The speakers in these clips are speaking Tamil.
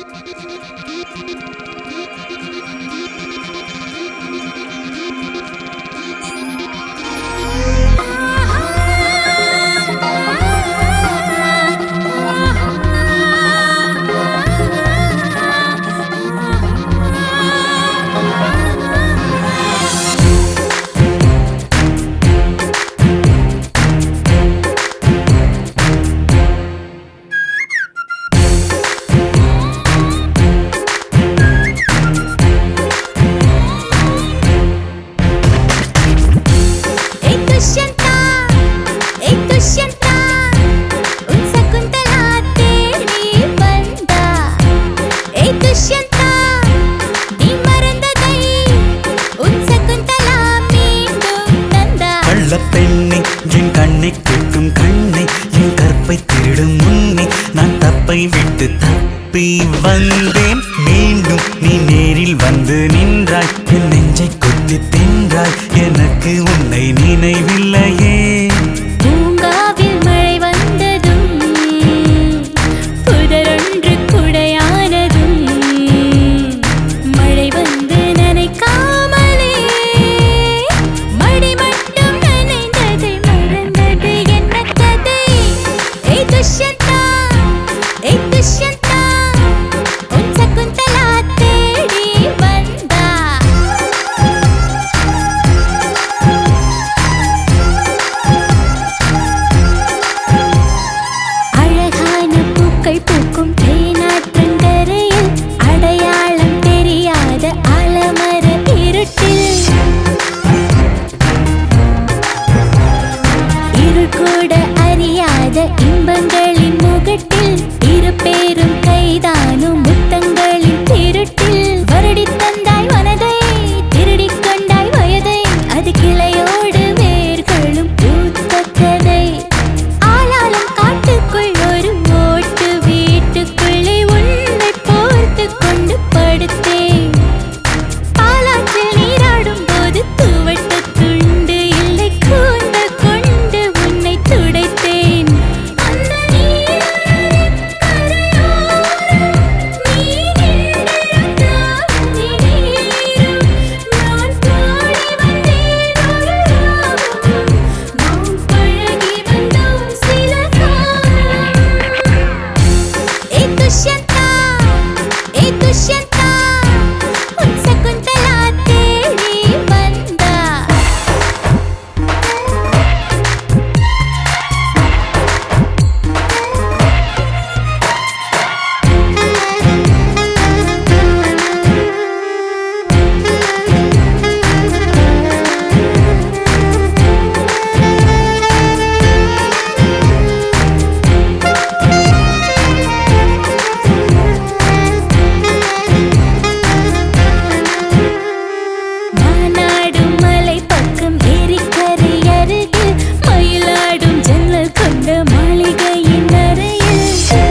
பெண்ணே என் கண்ணை கேட்கும் கண்ணை என் கற்பை திருடும் முன்னே நான் தப்பை விட்டு தப்பி வந்தேன். மீண்டும் நீ நேரில் வந்து நின்றாய், என் நெஞ்சை கொத்தி தின்றாய், எனக்கு உன்னை நினைவில்லையே. பூங்காவில் மழை வந்ததும் புதரொன்று குடையானதும் மழை வந்து நனைக்காமலே மடி மட்டும் நனைந்ததை மறந்தது என்ன கதை? ஏய் துஷ்யந்தா, ஏய் துஷ்யந்தா, உன் சகுந்தலா தேடி வந்தா. அழகான பூக்கள் பூக்கும் தேனாற்றங்கரையில் அடையாளம் தெரியாத ஆலமர இருட்டில் இருள் கூட அறியாத இன்பங்களின் முகட்டில் இரு பேரும் கைதானும் முத்தங்களின் திருட்டில் வருடி தந்தாய் மனதை திருடிக் கொண்டாய் வயதை அது கிளையோடு வேர்களும் பூத்த கதை. ஆளாலும் காட்டுக்குள் ஒரு ஓட்டு வீட்டுக்குள்ளே உன்னை போர்த்து கொண்டு படுத்தேன். பாலாற்றில் நீராடும் போது துவட்ட துண்டு இல்லை கூந்தல் கொண்டு உன்னை துடைத்தேன். அந்த நீரின் கரையோரம் நீ நின்றிருந்தால் நீரும் நான் பாடி வந்தேன் ஒரு ராகம். நாம் பழகி வந்தோம் சில காலம். ஏய் துஷ்யந்தா, ஏய் துஷ்யந்தா, உன் சகுந்தலா தேடி வந்தா. மானாடும் மலை பக்கம் ஏரிக்கரை அருகில் மயிலாடும் ஜன்னல் கொண்ட மாளிகையின் அறையில்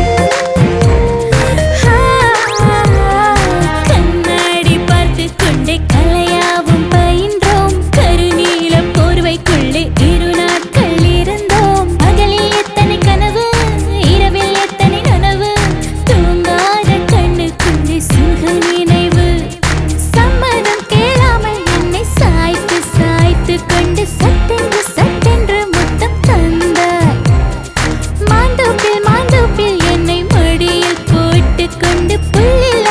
கண்ணாடி பார்த்து கொண்டே கலையாவும் பயின்றோம். கருநீல போர்வைக்குள்ளே இரு நாட்கள் இருந்தோம். பகலில் எத்தனை கனவு, இரவில் எத்தனை நனவு, தூங்காத கண்ணுக்குள்ளே சுக நினைவு. சம்மதம் கேளாமல் என்னை சாய்த்து சாய்த்து கொண்டு சட்டென்று சட்டென்று முத்தம் தந்தாய். மாந்தோப்பில் மாந்தோப்பில் என்னை மடியில் போட்டுக் கொண்டு புல்லில்